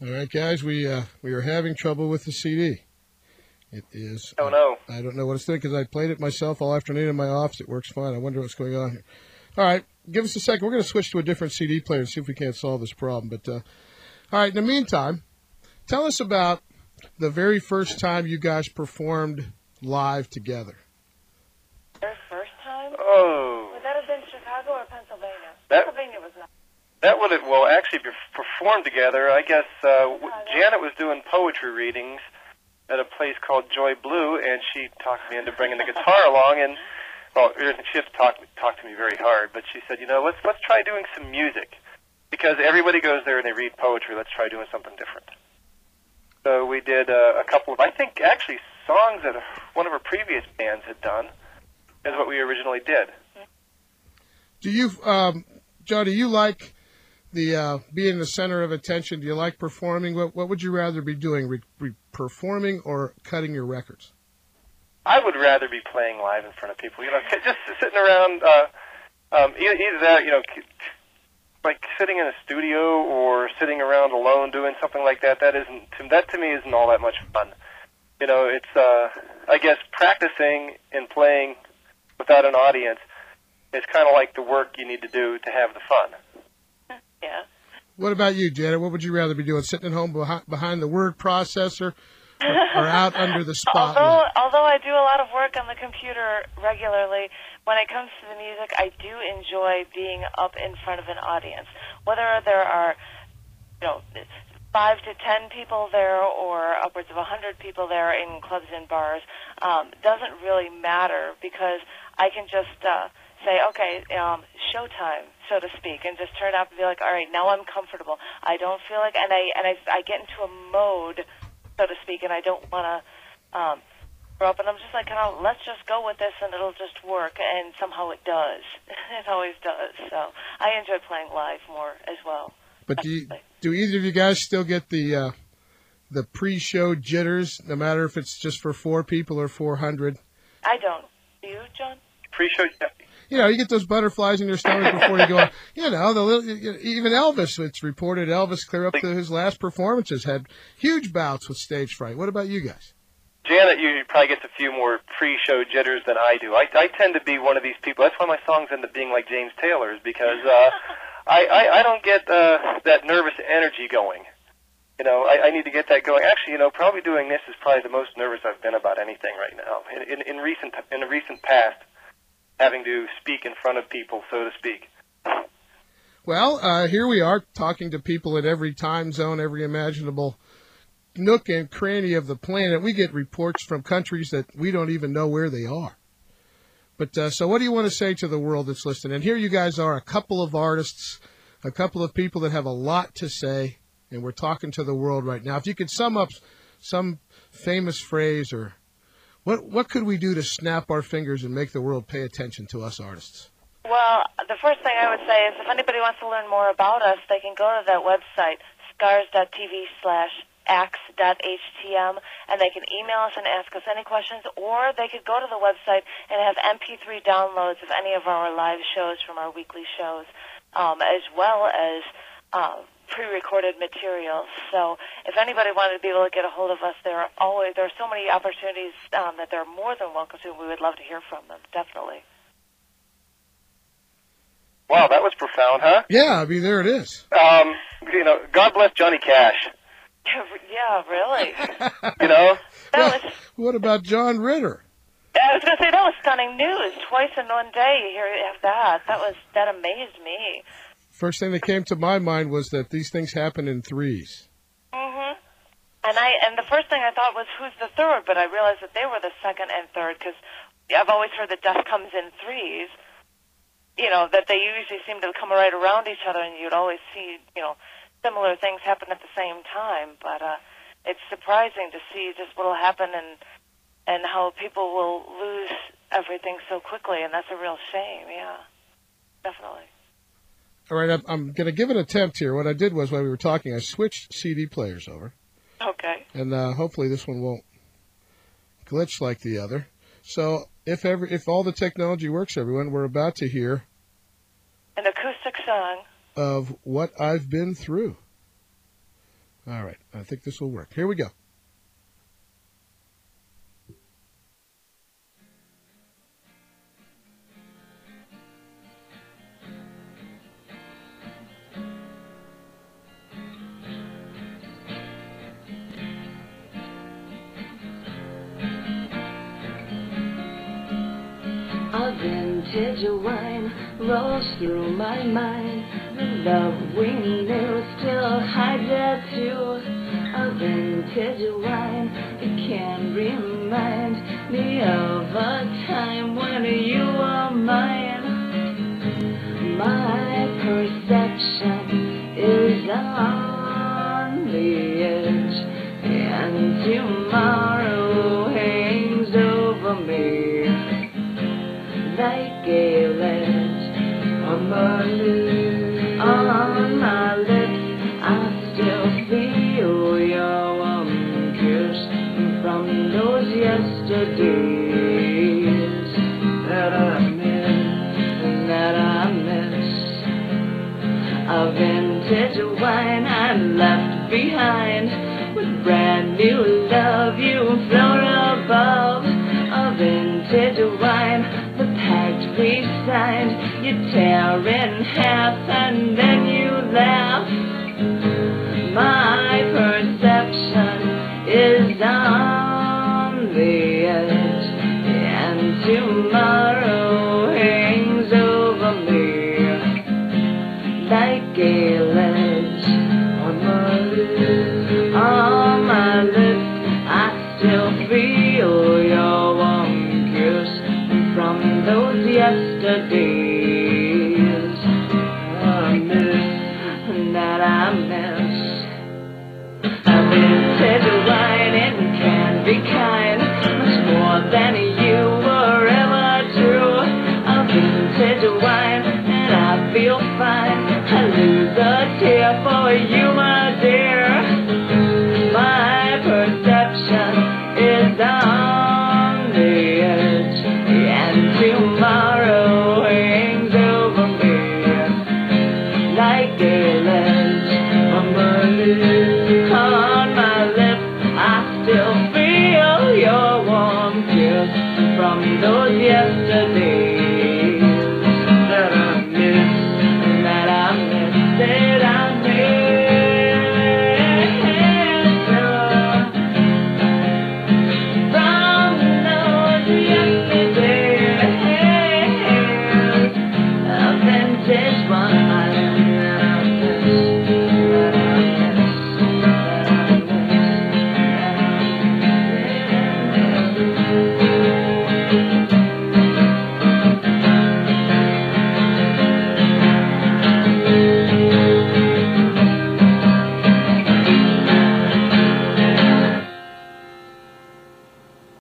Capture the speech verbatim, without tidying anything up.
All right, guys, we uh, we are having trouble with the C D. It is. Oh, no. I, I don't know what it's doing because I played it myself all afternoon in my office. It works fine. I wonder what's going on here. All right, give us a second. We're going to switch to a different C D player and see if we can't solve this problem. But, uh, all right, in the meantime, tell us about the very first time you guys performed live together. Their first time? Oh. Would that have been Chicago or Pennsylvania? That, Pennsylvania was not. That would have, well, actually be performed together. I guess uh, Janet was doing poetry readings at a place called Joy Blue, and she talked me into bringing the guitar along. And well, she just talked talked to me very hard, but she said, you know, let's let's try doing some music because everybody goes there and they read poetry. Let's try doing something different. So we did uh, a couple of, I think, actually songs that one of our previous bands had done is what we originally did. Do you, um, Joe? Do you like the uh, being the center of attention? Do you like performing? What What would you rather be doing, re- re- performing or cutting your records? I would rather be playing live in front of people. You know, just sitting around. Uh, um, either, either that, you know, like sitting in a studio or sitting around alone doing something like that. That isn't. That to me isn't all that much fun. You know, it's. Uh, I guess practicing and playing without an audience is kind of like the work you need to do to have the fun. Yeah. What about you, Janet? What would you rather be doing, sitting at home behind, behind the word processor or, or out under the spotlight? Although, although I do a lot of work on the computer regularly, when it comes to the music, I do enjoy being up in front of an audience. Whether there are, you know, five to ten people there or upwards of a hundred people there in clubs and bars, um, doesn't really matter because I can just uh, say, okay, um, showtime, so to speak, and just turn up and be like, all right, now I'm comfortable. I don't feel like, and I and I, I get into a mode, so to speak, and I don't want to um, grow up, and I'm just like, kind of, let's just go with this, and it'll just work, and somehow it does. It always does. So I enjoy playing live more as well. But do you, do either of you guys still get the uh, the pre-show jitters, no matter if it's just for four people or four hundred? I don't. Do you, John? Pre-show. You know, you get those butterflies in your stomach before you go on. You know, the little, even Elvis, it's reported Elvis, clear up to his last performances, had huge bouts with stage fright. What about you guys? Janet usually probably gets a few more pre-show jitters than I do. I, I tend to be one of these people. That's why my songs end up being like James Taylor's, because uh, I, I, I don't get uh, that nervous energy going. You know, I, I need to get that going. Actually, you know, probably doing this is probably the most nervous I've been about anything right now. In, in, in recent in a recent past, having to speak in front of people, so to speak. Well, uh, here we are talking to people in every time zone, every imaginable nook and cranny of the planet. We get reports from countries that we don't even know where they are. But uh, so what do you want to say to the world that's listening? And here you guys are, a couple of artists, a couple of people that have a lot to say, and we're talking to the world right now. If you could sum up some famous phrase or What what could we do to snap our fingers and make the world pay attention to us artists? Well, the first thing I would say is if anybody wants to learn more about us, they can go to that website, scars.tv slash ax.htm, and they can email us and ask us any questions, or they could go to the website and have M P three downloads of any of our live shows from our weekly shows, um, as well as um, pre-recorded materials. So if anybody wanted to be able to get a hold of us, there are always there are so many opportunities um, that they're more than welcome to. We would love to hear from them, definitely. Wow, that was profound, huh? Yeah, I mean, there it is. Um, you know, God bless Johnny Cash. Yeah, really. You know? That Well, was, what about John Ritter? I was going to say, that was stunning news. Twice in one day, you hear you have that. That was that amazed me. First thing that came to my mind was that these things happen in threes. Mhm. And I and the first thing I thought was, who's the third? But I realized that they were the second and third, because I've always heard that death comes in threes. You know, that they usually seem to come right around each other, and you'd always see, you know, similar things happen at the same time. But uh, it's surprising to see just what'll happen and and how people will lose everything so quickly, and that's a real shame. Yeah, definitely. All right, I'm, I'm going to give an attempt here. What I did was, while we were talking, I switched C D players over. Okay. And uh, hopefully this one won't glitch like the other. So if ever, if all the technology works, everyone, we're about to hear an acoustic song of What I've Been Through. All right. I think this will work. Here we go. A vintage wine rolls through my mind. The love we knew still hides it too. A vintage wine, it can remind me of a time when you were mine. My perception is on the edge, and tomorrow hangs over me like a ledge on my lips. On my lips, I still feel your warm kiss from those yesterdays that I miss, that I miss. A vintage wine I left behind, with brand new love you float above. A vintage wine, the pact we signed, you tear in half and then you laugh. My perception is on the edge, and tomorrow hangs over me like a ledge on my lips. On my lips, I still feel your warm kiss from those yesterdays I miss, that I miss. A vintage wine, it can be kind, much more than you were ever true. A vintage wine, and I feel fine. I lose a tear for you, my dear. My perception is on the edge, and tomorrow hangs over me like a ledge on my lips. On my lips, I still feel your warm kiss from those